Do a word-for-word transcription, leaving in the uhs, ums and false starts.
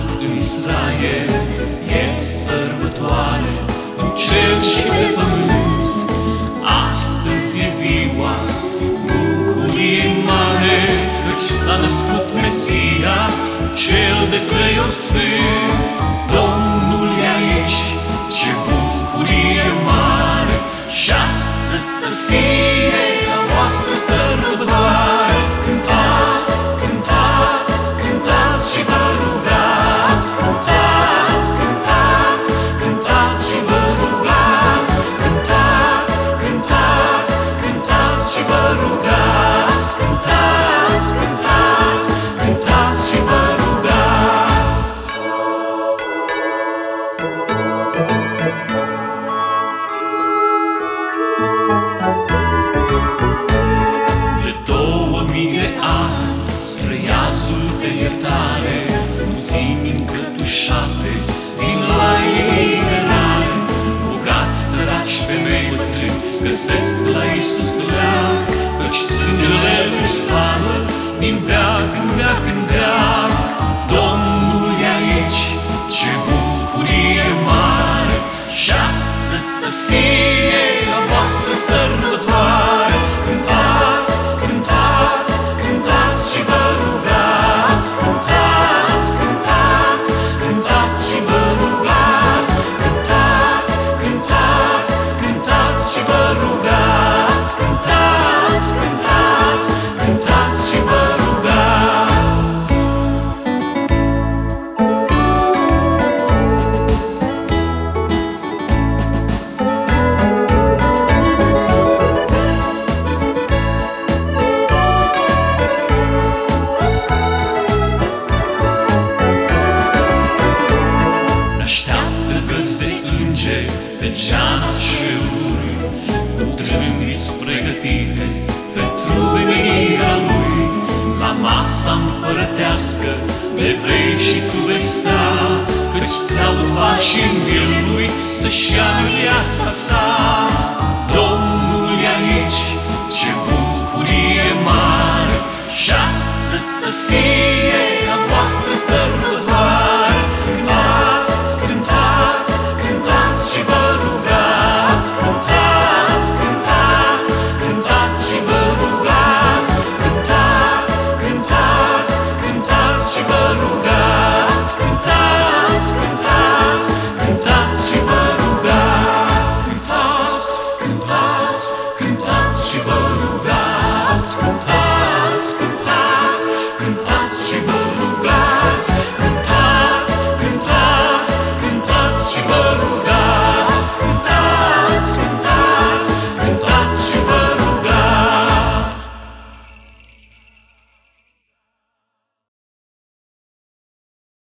Astăzi în Israel e sărbătoare, în cer și pe pământ. Astăzi e ziua bucurie mare, căci s-a născut Mesia, cel de trei ori sfânt. Domnul e aici, ce bucurie mare, și astăzi să fie a voastră sărbătoare. Cântați, cântați, cântați și vă rugați, cântați, cântați, cântați și vă rugați, cântați, cântați, cântați și vă rugați, cântați, cântați, cântați și vă rugați. De două mii de ani, spre iazul de iertare, mulțimi încătușate vin la eliberare. Bogați, săraci, femei, bătrâni, găsesc la Iisus leac, căci sângele Lui spală din veac în veac în veac. Domnul e aici, ce bucurie mare, și astăzi să fie a voastră sărbătoare. Cântați, cântați, cântați și vă rugați, cântați, cântați, cântați și vă rugați, cântați, cântați, cântați și vă rugați, cântați, cântați, cântați și vă rugați. Așteaptă găzi de îngeri pe geana cerului, cu trâmbiți pregătire pentru venirea Lui. La masa împărătească de vrei și tu vei sta, căci ți-aud pașii în mielul Lui să-și ia viața ta. Domnul e aici, ce bucurie mare, și astăzi să fie